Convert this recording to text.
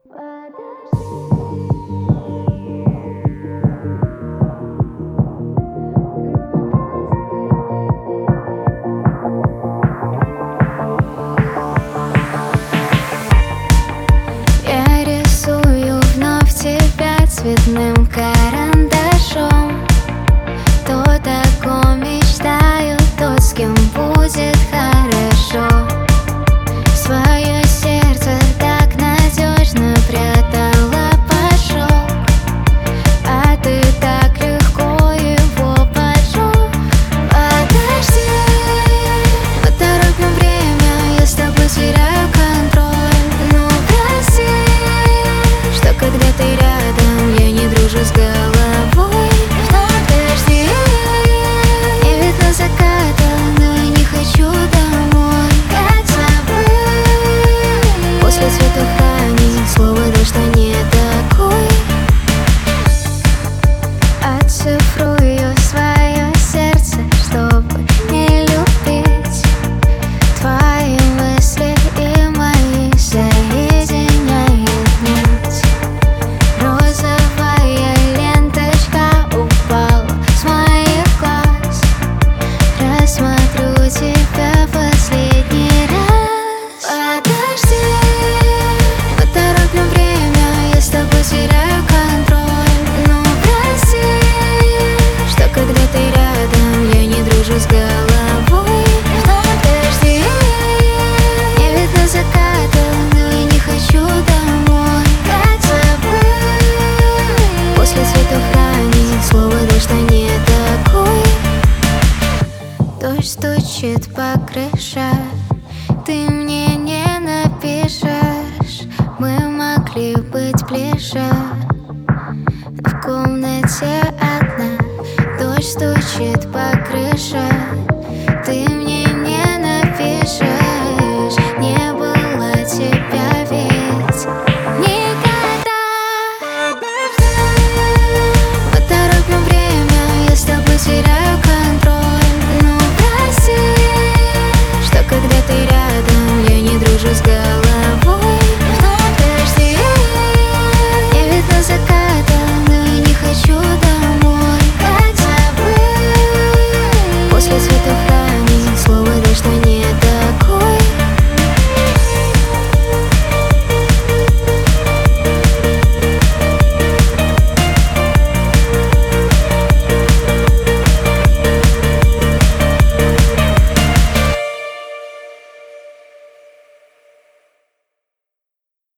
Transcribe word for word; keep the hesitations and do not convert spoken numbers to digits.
Я рисую вновь тебя цветным карандашом. Кто о ком мечтаю, тот, с кем будет хорошо. Свое сердце так надежно прятала под шелк, а ты так легко его поджег. Подожди, мы торопим время, я с тобой теряю контроль. Ну прости, что когда ты рядом, я не дружу с головой. Вновь дожди, я видно заката, но я не хочу домой. Как забыть, после цветов ранних слово дождь, что не такой. Оцифрую свое сердце, чтобы не любить. Твои мысли и мои соединяет нить. Розовая ленточка упала с моих глаз. Рассмотрю тебя последний раз. Подожди, мы торопим время, я с тобой теряю контроль. Ну прости, что когда ты рядом, я не дружу с головой. Вновь дожди, я видно заката, но я не хочу домой. Как забыть, после цветов ранних слово дождь, что не такой. Дождь стучит по крыше, ты мне не напишешь. Мы могли быть ближе, в комнате одна. Дождь стучит по крыше,